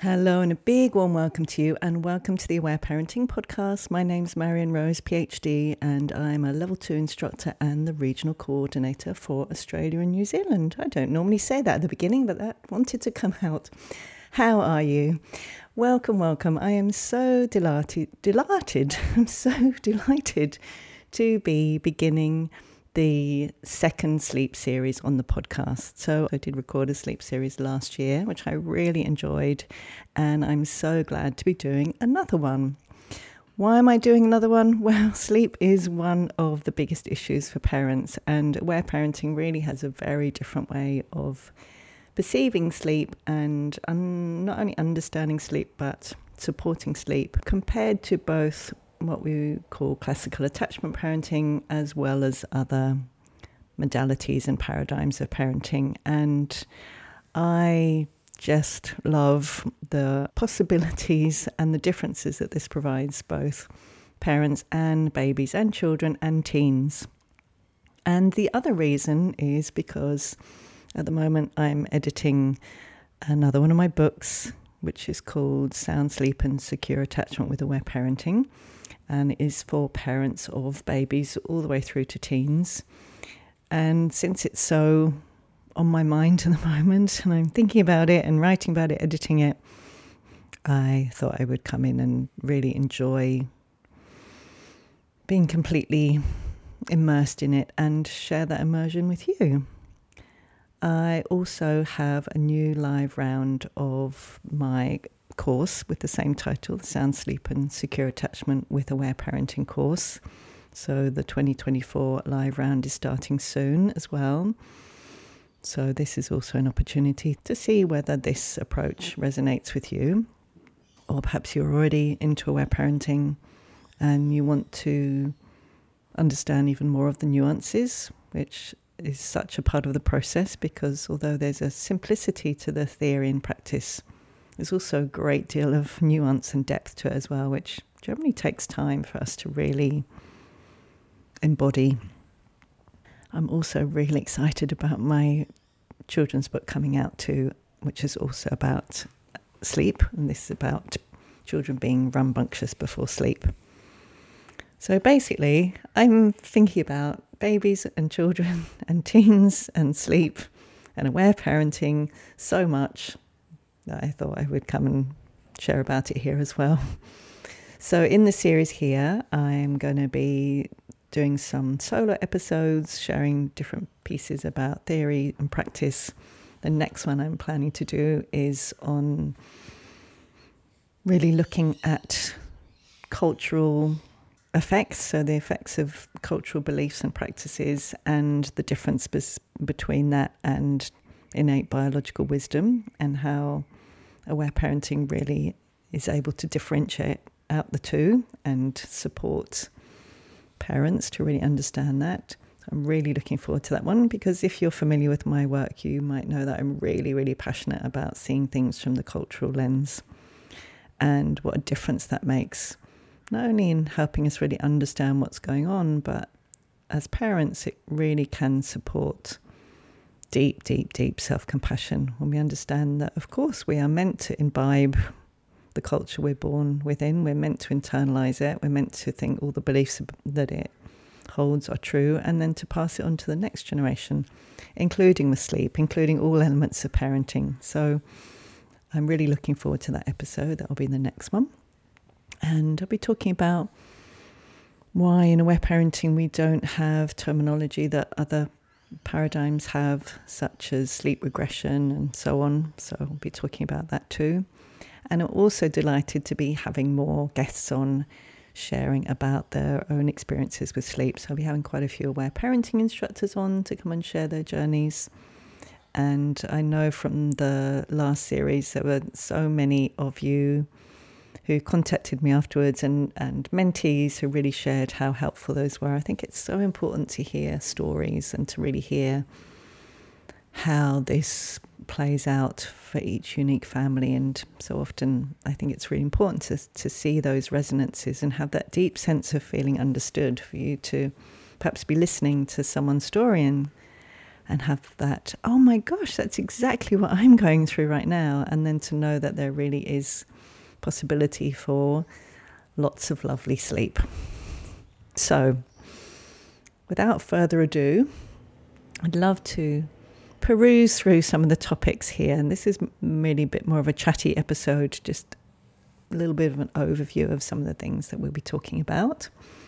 Hello and a big warm welcome to you and welcome to the Aware Parenting Podcast. My name's Marion Rose, PhD, and I'm a Level 2 instructor and the Regional Coordinator for Australia and New Zealand. I don't normally say that at the beginning, but that wanted to come out. How are you? Welcome. I am so delighted. I'm so delighted to be beginning the second sleep series on the podcast. So I did record a sleep series last year, which I really enjoyed, and I'm so glad to be doing another one. Why am I doing another one? Well, sleep is one of the biggest issues for parents, and Aware Parenting really has a very different way of perceiving sleep and not only understanding sleep, but supporting sleep compared to both what we call classical attachment parenting as well as other modalities and paradigms of parenting. And I just love the possibilities and the differences that this provides both parents and babies and children and teens. And the other reason is because at the moment I'm editing another one of my books, which is called Sound Sleep and Secure Attachment with Aware Parenting, and is for parents of babies all the way through to teens. And since it's so on my mind at the moment, and I'm thinking about it and writing about it, editing it, I thought I would come in and really enjoy being completely immersed in it and share that immersion with you. I also have a new live round of my course with the same title, the Sound Sleep and Secure Attachment with Aware Parenting course. So the 2024 live round is starting soon as well. So this is also an opportunity to see whether this approach resonates with you, or perhaps you're already into Aware Parenting and you want to understand even more of the nuances, which is such a part of the process, because although there's a simplicity to the theory and practice, there's also a great deal of nuance and depth to it as well, which generally takes time for us to really embody. I'm also really excited about my children's book coming out too, which is also about sleep, and this is about children being rambunctious before sleep. So basically, I'm thinking about babies and children and teens and sleep and aware parenting so much that I thought I would come and share about it here as well. So in the series here, I'm going to be doing some solo episodes, sharing different pieces about theory and practice. The next one I'm planning to do is on really looking at cultural effects, so the effects of cultural beliefs and practices and the difference between that and innate biological wisdom, and how aware parenting really is able to differentiate out the two and support parents to really understand that. I'm really looking forward to that one, because if you're familiar with my work, you might know that I'm really, really passionate about seeing things from the cultural lens and what a difference that makes, not only in helping us really understand what's going on, but as parents, it really can support deep, deep, deep self-compassion when we understand that, of course, we are meant to imbibe the culture we're born within. We're meant to internalize it. We're meant to think all the beliefs that it holds are true, and then to pass it on to the next generation, including with sleep, including all elements of parenting. So I'm really looking forward to that episode. That will be the next one. And I'll be talking about why in aware parenting we don't have terminology that other paradigms have, such as sleep regression and so on. So I'll be talking about that too. And I'm also delighted to be having more guests on sharing about their own experiences with sleep. So I'll be having quite a few aware parenting instructors on to come and share their journeys. And I know from the last series there were so many of you who contacted me afterwards, and mentees who really shared how helpful those were. I think it's so important to hear stories and to really hear how this plays out for each unique family. And so often I think it's really important to see those resonances and have that deep sense of feeling understood, for you to perhaps be listening to someone's story and and have that, oh my gosh, that's exactly what I'm going through right now. And then to know that there really is possibility for lots of lovely sleep. So without further ado, I'd love to peruse through some of the topics here. And this is really a bit more of a chatty episode, just a little bit of an overview of some of the things that we'll be talking about.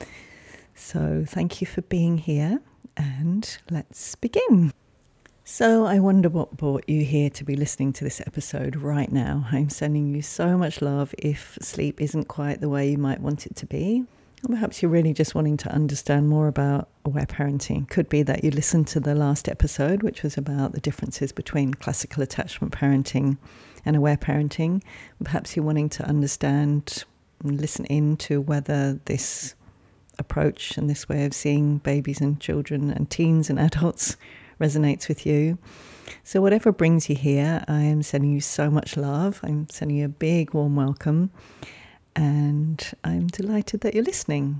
So thank you for being here, and let's begin. So I wonder what brought you here to be listening to this episode right now. I'm sending you so much love if sleep isn't quite the way you might want it to be. Or perhaps you're really just wanting to understand more about aware parenting. Could be that you listened to the last episode, which was about the differences between classical attachment parenting and aware parenting. Perhaps you're wanting to understand and listen in to whether this approach and this way of seeing babies and children and teens and adults resonates with you. So whatever brings you here, I am sending you so much love. I'm sending you a big warm welcome. And I'm delighted that you're listening.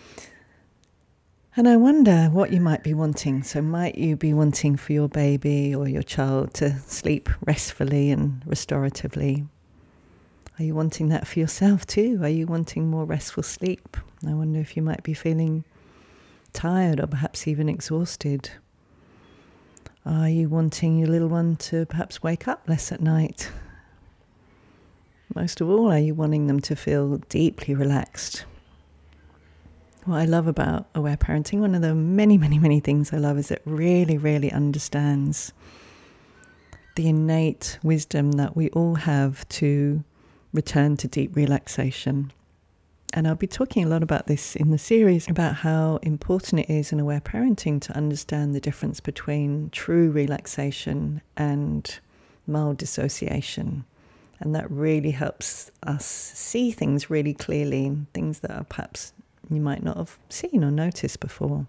And I wonder what you might be wanting. So might you be wanting for your baby or your child to sleep restfully and restoratively? Are you wanting that for yourself too? Are you wanting more restful sleep? I wonder if you might be feeling tired or perhaps even exhausted. Are you wanting your little one to perhaps wake up less at night? Most of all, are you wanting them to feel deeply relaxed? What I love about aware parenting, one of the many, many, many things I love is it really, really understands the innate wisdom that we all have to return to deep relaxation. And I'll be talking a lot about this in the series, about how important it is in aware parenting to understand the difference between true relaxation and mild dissociation. And that really helps us see things really clearly, things that are perhaps you might not have seen or noticed before.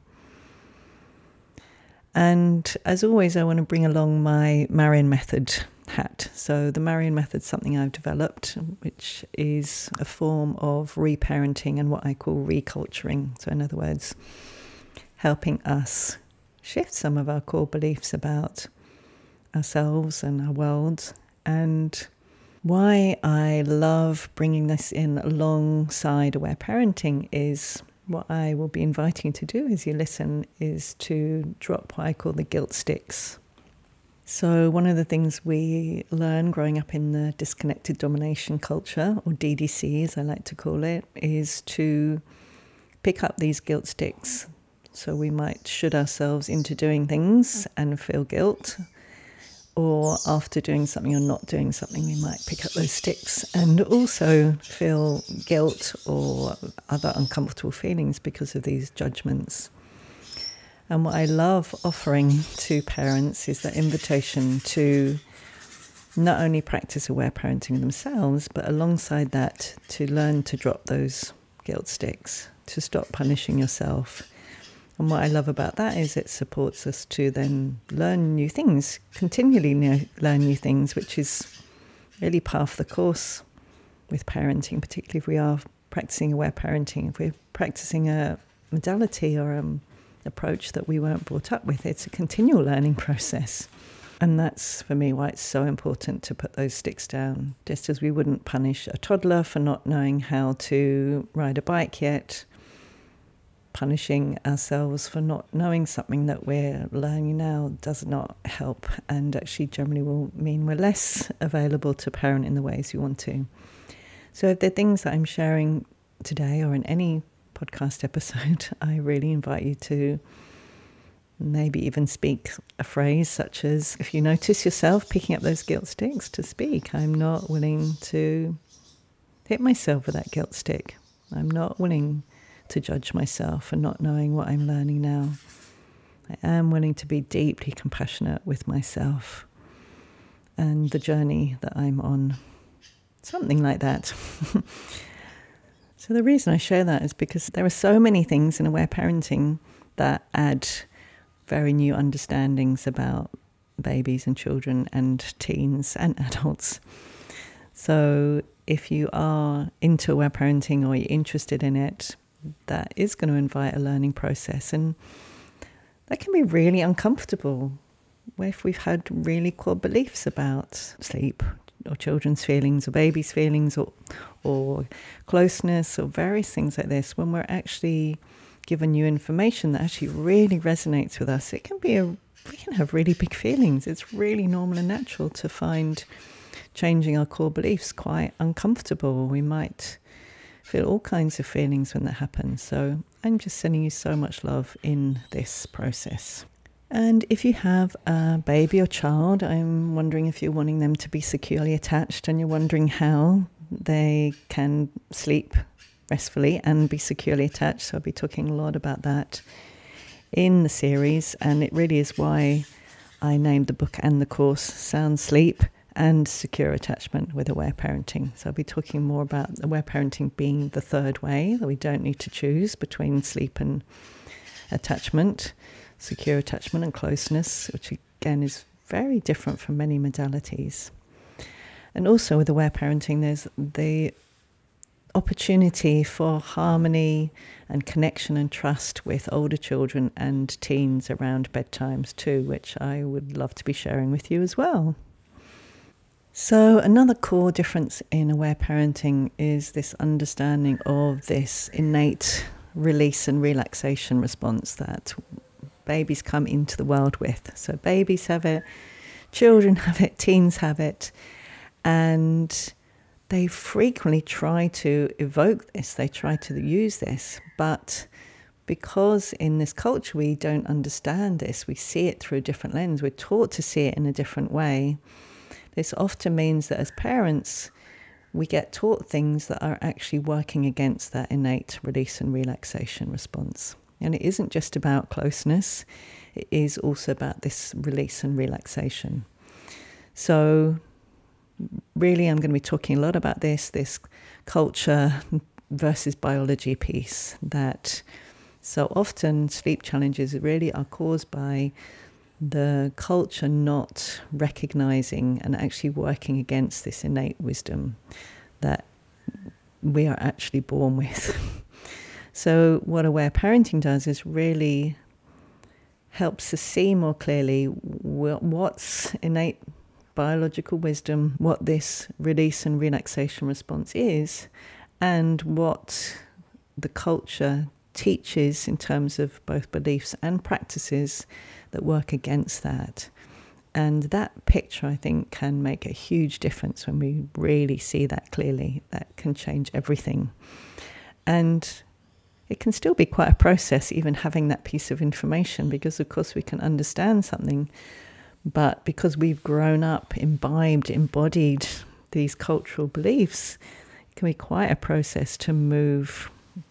And as always, I want to bring along my Marion Method hat. So the Marion Method is something I've developed, which is a form of reparenting and what I call reculturing. So in other words, helping us shift some of our core beliefs about ourselves and our world. And why I love bringing this in alongside aware parenting is what I will be inviting you to do as you listen is to drop what I call the guilt sticks. So one of the things we learn growing up in the disconnected domination culture, or DDC as I like to call it, is to pick up these guilt sticks. So we might should ourselves into doing things and feel guilt. Or after doing something or not doing something, we might pick up those sticks and also feel guilt or other uncomfortable feelings because of these judgments. And what I love offering to parents is that invitation to not only practice aware parenting themselves, but alongside that, to learn to drop those guilt sticks, to stop punishing yourself. And what I love about that is it supports us to then learn new things, continually learn new things, which is really part of the course with parenting, particularly if we are practicing aware parenting. If we're practicing a modality or approach that we weren't brought up with, it's a continual learning process. And that's, for me, why it's so important to put those sticks down. Just as we wouldn't punish a toddler for not knowing how to ride a bike yet, punishing ourselves for not knowing something that we're learning now does not help, and actually generally will mean we're less available to parent in the ways we want to. So if there are things that I'm sharing today or in any podcast episode, I really invite you to maybe even speak a phrase such as, if you notice yourself picking up those guilt sticks, to speak, I'm not willing to hit myself with that guilt stick. I'm not willing to judge myself for not knowing what I'm learning now. I am willing to be deeply compassionate with myself and the journey that I'm on. Something like that. So the reason I share that is because there are so many things in aware parenting that add very new understandings about babies and children and teens and adults. So if you are into aware parenting or you're interested in it, that is going to invite a learning process, and that can be really uncomfortable. if we've had really core beliefs about sleep or children's feelings or babies' feelings or closeness or various things like this, when we're actually given new information that actually really resonates with us, we can have really big feelings. It's really normal and natural to find changing our core beliefs quite uncomfortable. We might feel all kinds of feelings when that happens. So I'm just sending you so much love in this process. And if you have a baby or child, I'm wondering if you're wanting them to be securely attached and you're wondering how they can sleep restfully and be securely attached. So I'll be talking a lot about that in the series, and it really is why I named the book and the course Sound Sleep and Secure Attachment with Aware Parenting. So I'll be talking more about aware parenting being the third way, that we don't need to choose between sleep and attachment, secure attachment and closeness, which again is very different from many modalities. And also with aware parenting, there's the opportunity for harmony and connection and trust with older children and teens around bedtimes too, which I would love to be sharing with you as well. So another core difference in aware parenting is this understanding of this innate release and relaxation response that babies come into the world with. So babies have it, children have it, teens have it, and they frequently try to evoke this, they try to use this, but because in this culture we don't understand this, we see it through a different lens, we're taught to see it in a different way. This often means that as parents, we get taught things that are actually working against that innate release and relaxation response. And it isn't just about closeness, it is also about this release and relaxation. So really, I'm going to be talking a lot about this culture versus biology piece, that so often sleep challenges really are caused by the culture not recognizing and actually working against this innate wisdom that we are actually born with. So what aware parenting does is really helps us see more clearly what's innate biological wisdom, what this release and relaxation response is, and what the culture teaches in terms of both beliefs and practices that work against that. And that picture, I think, can make a huge difference when we really see that clearly. That can change everything. And it can still be quite a process, even having that piece of information, because, of course, we can understand something, but because we've grown up, imbibed, embodied these cultural beliefs, it can be quite a process to move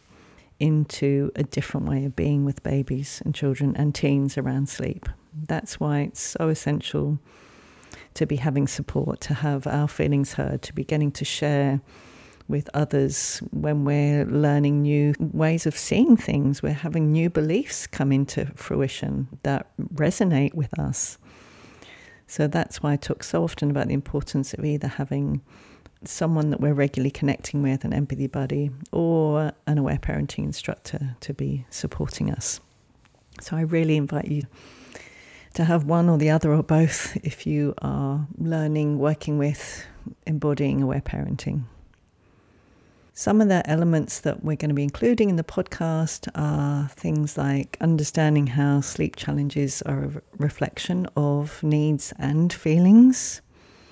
into a different way of being with babies and children and teens around sleep. That's why it's so essential to be having support, to have our feelings heard, to be getting to share with others when we're learning new ways of seeing things. We're having new beliefs come into fruition that resonate with us. So that's why I talk so often about the importance of either having someone that we're regularly connecting with, an empathy buddy, or an aware parenting instructor to be supporting us. So I really invite you to have one or the other or both if you are learning, working with, embodying aware parenting. Some of the elements that we're going to be including in the podcast are things like understanding how sleep challenges are a reflection of needs and feelings,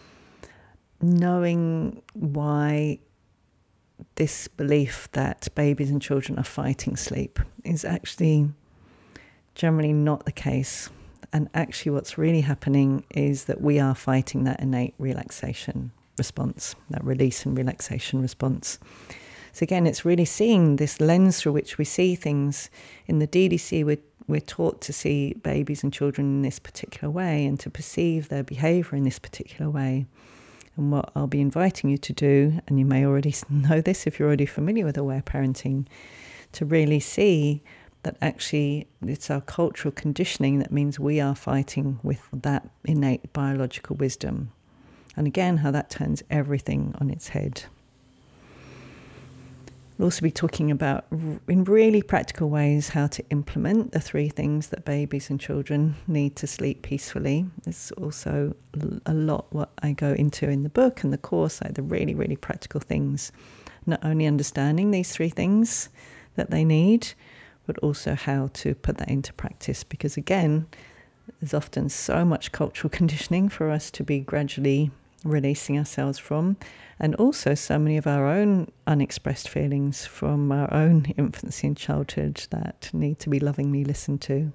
knowing why this belief that babies and children are fighting sleep is actually generally not the case. And actually what's really happening is that we are fighting that innate relaxation response, that release and relaxation response. So again, it's really seeing this lens through which we see things. In the DDC, we're taught to see babies and children in this particular way and to perceive their behaviour in this particular way. And what I'll be inviting you to do, and you may already know this if you're already familiar with aware parenting, to really see that actually it's our cultural conditioning that means we are fighting with that innate biological wisdom. And again, how that turns everything on its head. We'll also be talking about, in really practical ways, how to implement the 3 things that babies and children need to sleep peacefully. There's also a lot what I go into in the book and the course, like the really, really practical things. Not only understanding these 3 things that they need, but also how to put that into practice. Because again, there's often so much cultural conditioning for us to be gradually releasing ourselves from, and also so many of our own unexpressed feelings from our own infancy and childhood that need to be lovingly listened to.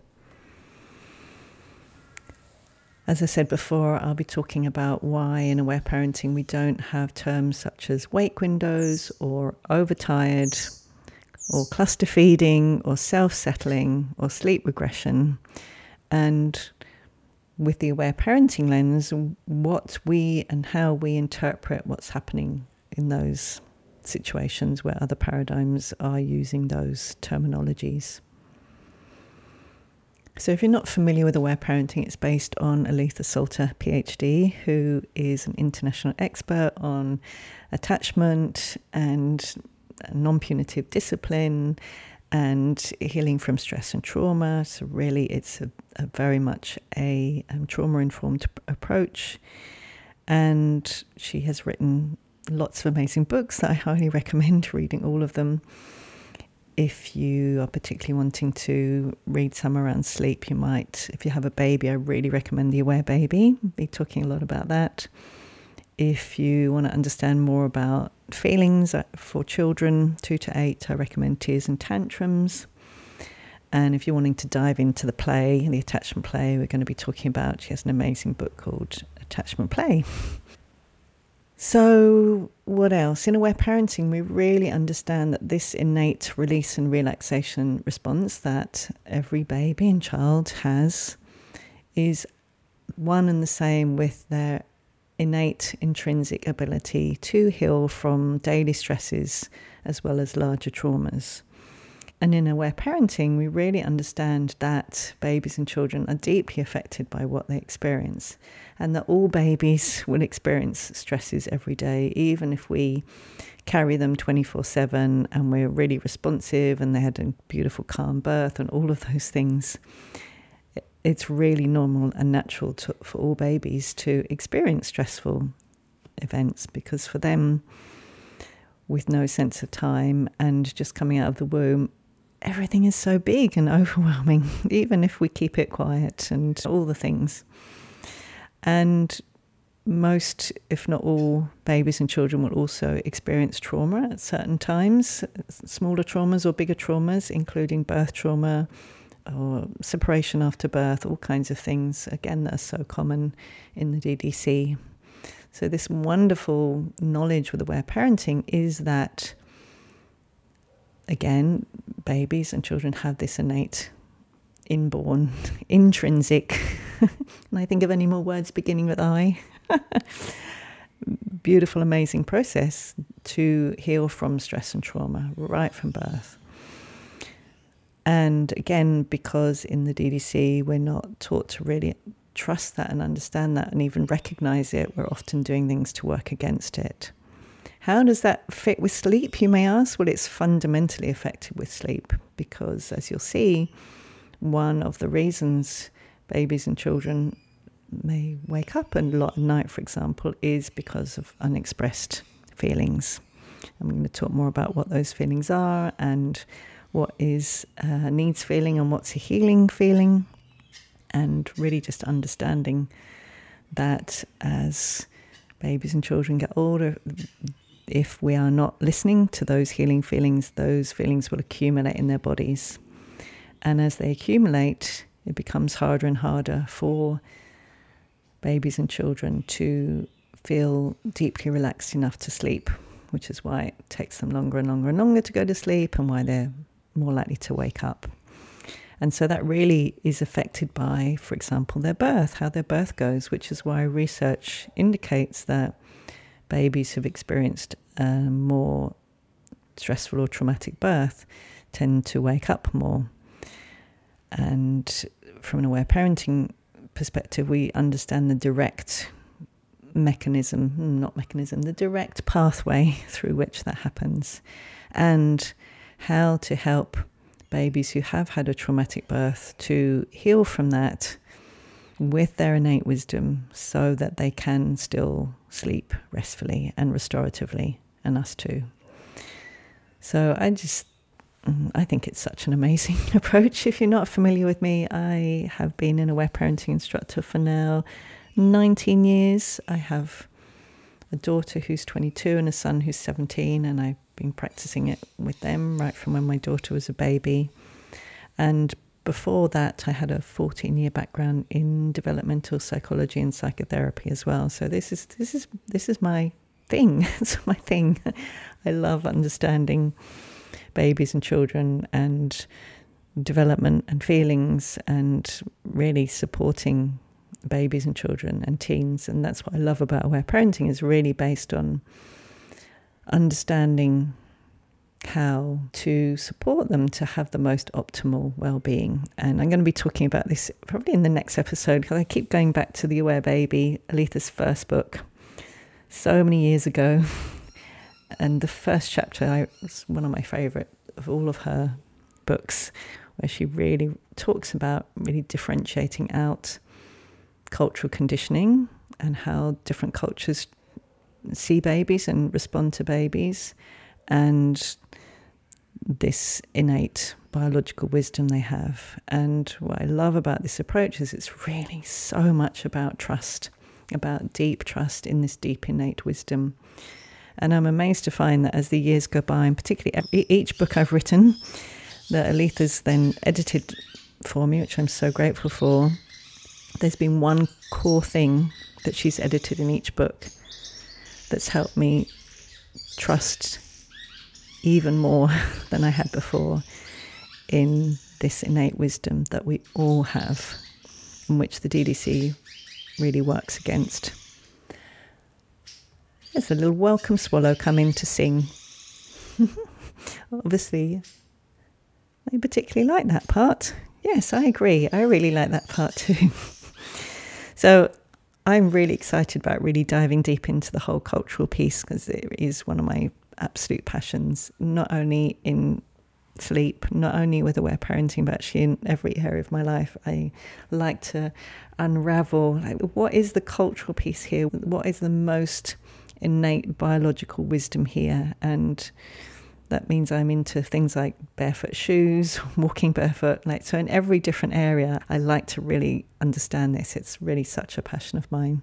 As I said before, I'll be talking about why in aware parenting we don't have terms such as wake windows or overtired or cluster feeding or self-settling or sleep regression. And with the aware parenting lens, what we and how we interpret what's happening in those situations where other paradigms are using those terminologies. So if you're not familiar with aware parenting, it's based on Aletha Salter, PhD, who is an international expert on attachment and non-punitive discipline and healing from stress and trauma. So really it's a very much a trauma-informed approach. And she has written lots of amazing books that I highly recommend reading all of them. If you are particularly wanting to read some around sleep, you might, if you have a baby, I really recommend The Aware Baby. I'll be talking a lot about that. If you want to understand more about feelings for children 2 to 8, I recommend Tears and Tantrums. And if you're wanting to dive into the play, the attachment play, we're going to be talking about, she has an amazing book called Attachment Play. So what else? In aware parenting, we really understand that this innate release and relaxation response that every baby and child has is one and the same with their innate intrinsic ability to heal from daily stresses as well as larger traumas. And in aware parenting, we really understand that babies and children are deeply affected by what they experience, and that all babies will experience stresses every day, even if we carry them 24/7 and we're really responsive and they had a beautiful calm birth and all of those things. It's really normal and natural for all babies to experience stressful events, because for them, with no sense of time and just coming out of the womb, everything is so big and overwhelming, even if we keep it quiet and all the things. And most, if not all, babies and children will also experience trauma at certain times, smaller traumas or bigger traumas, including birth trauma or separation after birth, all kinds of things, again, that are so common in the DDC. So this wonderful knowledge with aware parenting is that, again, babies and children have this innate, inborn, intrinsic, and I think of any more words beginning with I, beautiful, amazing process to heal from stress and trauma right from birth. And again, because in the DDC we're not taught to really trust that and understand that and even recognize it, we're often doing things to work against it. How does that fit with sleep, you may ask? Well, it's fundamentally affected with sleep because, as you'll see, one of the reasons babies and children may wake up a lot at night, for example, is because of unexpressed feelings. I'm going to talk more about what those feelings are and what is a needs feeling and what's a healing feeling, and really just understanding that as babies and children get older, if we are not listening to those healing feelings, those feelings will accumulate in their bodies. And as they accumulate, it becomes harder and harder for babies and children to feel deeply relaxed enough to sleep, which is why it takes them longer and longer and longer to go to sleep and why they're more likely to wake up. And so that really is affected by, for example, their birth, how their birth goes, which is why research indicates that babies who've experienced a more stressful or traumatic birth tend to wake up more. And from an aware parenting perspective, we understand the direct the direct pathway through which that happens, and how to help babies who have had a traumatic birth to heal from that with their innate wisdom so that they can still sleep restfully and restoratively, and us too. So I think it's such an amazing approach. If you're not familiar with me, I have been an aware parenting instructor for now 19 years. I have a daughter who's 22 and a son who's 17, and I've been practicing it with them right from when my daughter was a baby. And before that, I had a 14-year background in developmental psychology and psychotherapy as well. So this is my thing. It's my thing. I love understanding babies and children and development and feelings, and really supporting babies and children and teens. And that's what I love about aware parenting, is really based on understanding how to support them to have the most optimal well-being. And I'm going to be talking about this probably in the next episode, because I keep going back to The Aware Baby, Aletha's first book, so many years ago. And the first chapter was one of my favourite of all of her books, where she really talks about really differentiating out cultural conditioning and how different cultures see babies and respond to babies, and this innate biological wisdom they have. And what I love about this approach is it's really so much about trust, about deep trust in this deep innate wisdom. And I'm amazed to find that as the years go by, and particularly each book I've written, that Aletha's then edited for me, which I'm so grateful for, there's been one core thing that she's edited in each book that's helped me trust even more than I had before in this innate wisdom that we all have, in which the DDC really works against. There's a little welcome swallow coming to sing. Obviously, I particularly like that part. Yes, I agree. I really like that part too. So I'm really excited about really diving deep into the whole cultural piece, because it is one of my absolute passions, not only in sleep, not only with aware parenting, but actually in every area of my life. I like to unravel, what is the cultural piece here? What is the most innate biological wisdom here? And that means I'm into things like barefoot shoes, walking barefoot. So in every different area, I like to really understand this. It's really such a passion of mine.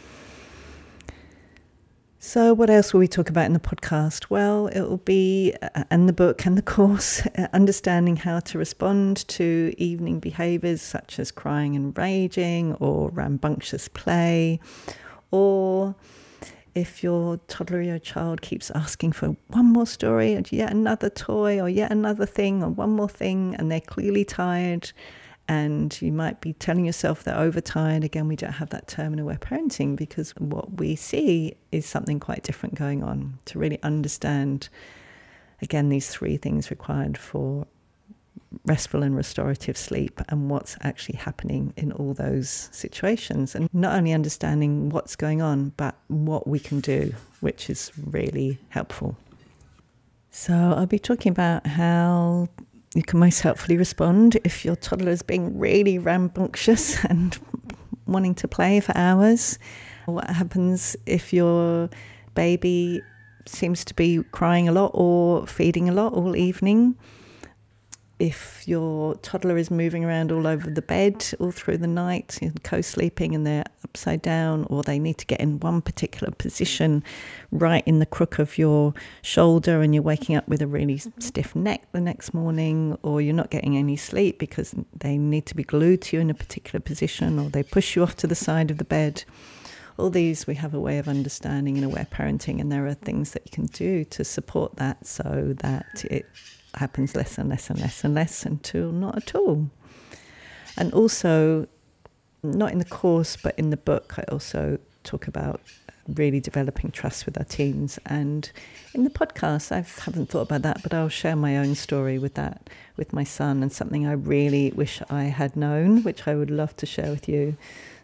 So what else will we talk about in the podcast? Well, it will be, and the book and the course, understanding how to respond to evening behaviours such as crying and raging, or rambunctious play, or if your toddler or your child keeps asking for one more story, or yet another toy, or yet another thing, or one more thing, and they're clearly tired, and you might be telling yourself they're overtired. Again, we don't have that term in aware parenting, because what we see is something quite different going on. To really understand, again, these three things required for restful and restorative sleep, and what's actually happening in all those situations, and not only understanding what's going on, but what we can do, which is really helpful. So I'll be talking about how you can most helpfully respond if your toddler is being really rambunctious and wanting to play for hours. What happens if your baby seems to be crying a lot or feeding a lot all evening. If your toddler is moving around all over the bed all through the night, co-sleeping, and they're upside down, or they need to get in one particular position right in the crook of your shoulder, and you're waking up with a really stiff neck the next morning, or you're not getting any sleep because they need to be glued to you in a particular position, or they push you off to the side of the bed. All these we have a way of understanding in aware parenting, and there are things that you can do to support that so that it happens less and less and less and less until not at all. And also, not in the course, but in the book, I also talk about really developing trust with our teens. And in the podcast, I haven't thought about that, but I'll share my own story with that, with my son, and something I really wish I had known, which I would love to share with you.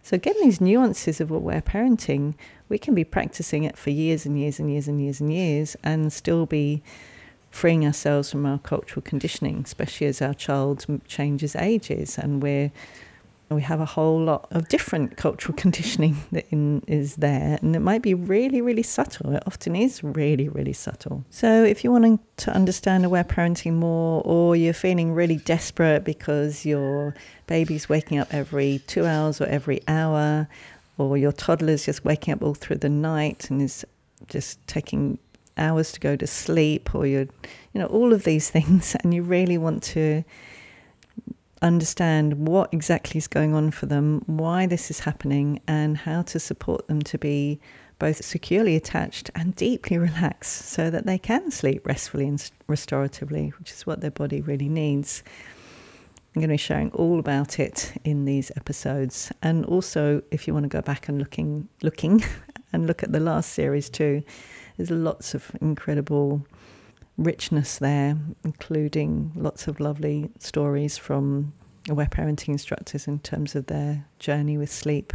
So getting these nuances of aware parenting, we can be practicing it for years and years and years and years and years and still be freeing ourselves from our cultural conditioning, especially as our child changes ages and we have a whole lot of different cultural conditioning that is there, and it might be really, really subtle. It often is really, really subtle. So if you're wanting to understand aware parenting more, or you're feeling really desperate because your baby's waking up every 2 hours or every hour, or your toddler's just waking up all through the night and is just taking hours to go to sleep, or all of these things, and you really want to understand what exactly is going on for them, why this is happening, and how to support them to be both securely attached and deeply relaxed so that they can sleep restfully and restoratively, which is what their body really needs. I'm going to be sharing all about it in these episodes. And also, if you want to go back and looking and look at the last series too, there's lots of incredible richness there, including lots of lovely stories from aware parenting instructors in terms of their journey with sleep.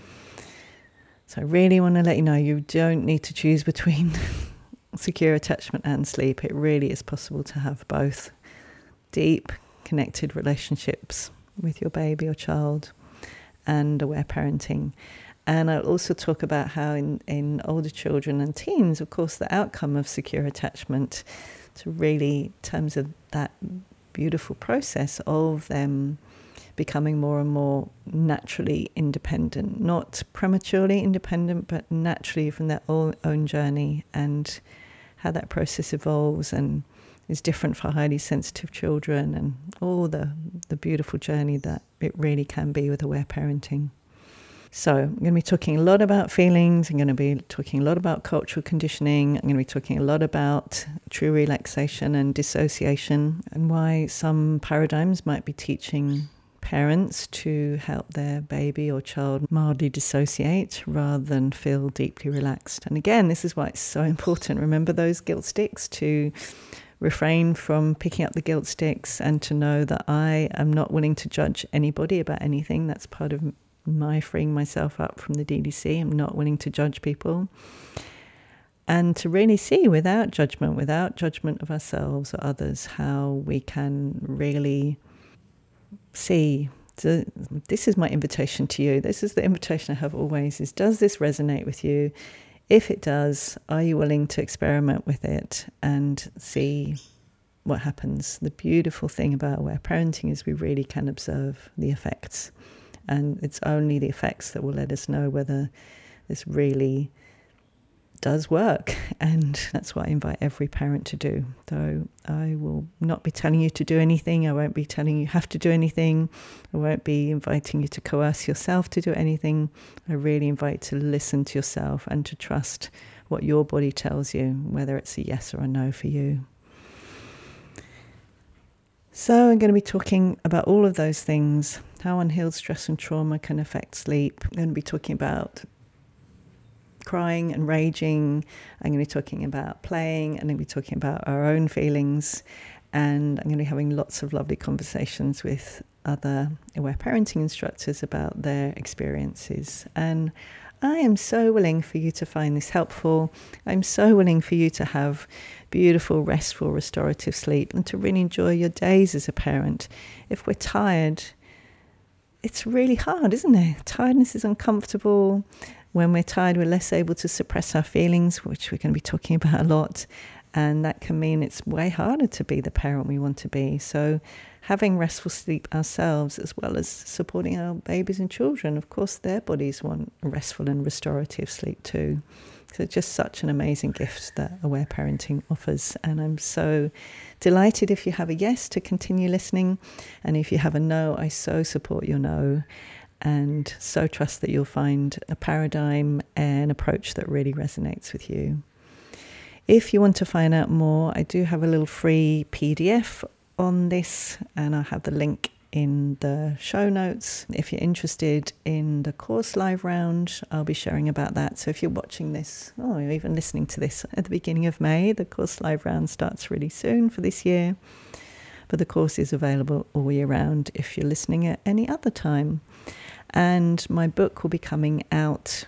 So I really want to let you know, you don't need to choose between secure attachment and sleep. It really is possible to have both deep, connected relationships with your baby or child and aware parenting. And I'll also talk about how in older children and teens, of course, the outcome of secure attachment to really, in terms of that beautiful process of them becoming more and more naturally independent, not prematurely independent, but naturally from their own journey, and how that process evolves and is different for highly sensitive children, and all the beautiful journey that it really can be with aware parenting. So I'm going to be talking a lot about feelings. I'm going to be talking a lot about cultural conditioning. I'm going to be talking a lot about true relaxation and dissociation, and why some paradigms might be teaching parents to help their baby or child mildly dissociate rather than feel deeply relaxed. And again, this is why it's so important. Remember those guilt sticks, to refrain from picking up the guilt sticks, and to know that I am not willing to judge anybody about anything. That's part of my freeing myself up from the DDC. I'm not willing to judge people, and to really see without judgment of ourselves or others, how we can really see. So this is my invitation to you. This is the invitation I have always, is, does this resonate with you? If it does, are you willing to experiment with it and see what happens? The beautiful thing about aware parenting is we really can observe the effects. And it's only the effects that will let us know whether this really does work. And that's what I invite every parent to do. So I will not be telling you to do anything. I won't be telling you have to do anything. I won't be inviting you to coerce yourself to do anything. I really invite you to listen to yourself and to trust what your body tells you, whether it's a yes or a no for you. So I'm going to be talking about all of those things, how unhealed stress and trauma can affect sleep. I'm going to be talking about crying and raging. I'm going to be talking about playing, and I'm going to be talking about our own feelings. And I'm going to be having lots of lovely conversations with other aware parenting instructors about their experiences. And I am so willing for you to find this helpful. I'm so willing for you to have beautiful, restful, restorative sleep, and to really enjoy your days as a parent. If we're tired, it's really hard, isn't it? Tiredness is uncomfortable. When we're tired, we're less able to suppress our feelings, which we're going to be talking about a lot. And that can mean it's way harder to be the parent we want to be. So having restful sleep ourselves, as well as supporting our babies and children, of course, their bodies want restful and restorative sleep too. So it's just such an amazing gift that aware parenting offers. And I'm so delighted if you have a yes to continue listening. And if you have a no, I so support your no. And so trust that you'll find a paradigm and approach that really resonates with you. If you want to find out more, I do have a little free PDF on this, and I'll have the link in the show notes. If you're interested in the course live round, I'll be sharing about that. So if you're watching this, or you're even listening to this at the beginning of May, the course live round starts really soon for this year. But the course is available all year round if you're listening at any other time. And my book will be coming out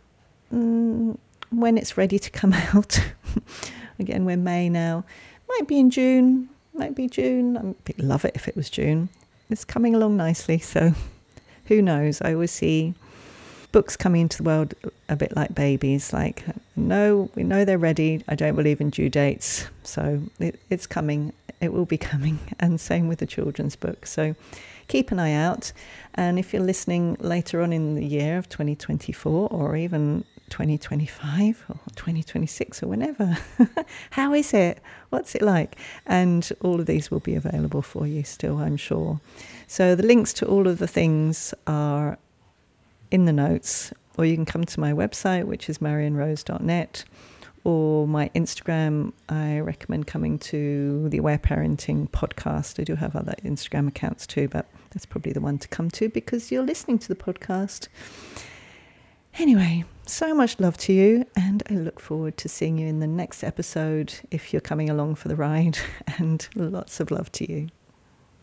when it's ready to come out. Again, we're May now. Might be in June. Might be June. I'd love it if it was June. It's coming along nicely, so who knows? I always see books coming into the world a bit like babies. Like, no, we know they're ready. I don't believe in due dates. So it's coming. It will be coming. And same with the children's book. So keep an eye out. And if you're listening later on in the year of 2024 or even 2025 or 2026 or whenever, how is it? What's it like? And all of these will be available for you still, I'm sure. So the links to all of the things are in the notes, or you can come to my website, which is marianrose.net, or my Instagram. I recommend coming to the Aware Parenting podcast. I do have other Instagram accounts too, but that's probably the one to come to because you're listening to the podcast. Anyway, so much love to you, and I look forward to seeing you in the next episode if you're coming along for the ride, and lots of love to you.